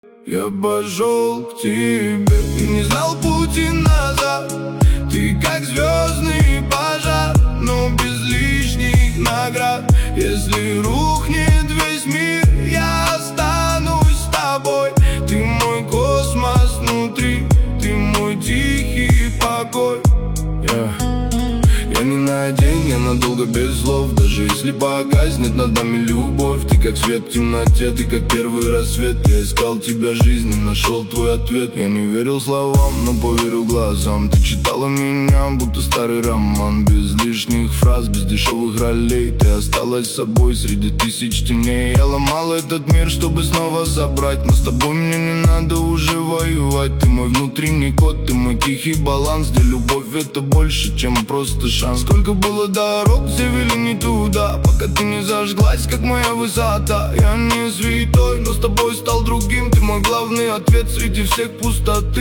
Я пошел к тебе и не знал пути назад. Ты как звездный пожар, но без лишних наград. Если рухнет весь мир, я останусь с тобой. Ты мой космос внутри, ты мой тихий покой. Я не на день, я надолго без слов. Даже если погаснет над нами любовь. Ты как свет в темноте, ты как первый рассвет. Я искал тебя жизни, нашел твой ответ. Я не верил словам, но поверил глазам. Ты читала меня, будто старый роман. Без лишних фраз, без дешевых ролей. Ты осталась собой среди тысяч теней. Я ломал этот мир, чтобы снова забрать. Но с тобой мне не надо уже воевать. Ты мой внутренний кот, ты мой тихий баланс, где любовь это больше, чем просто шанс. Сколько было дорог, все вели не туда, пока ты не зажглась, как моя высота. Я не святой, но с тобой стал другим. Ты мой главный ответ среди всех пустоты.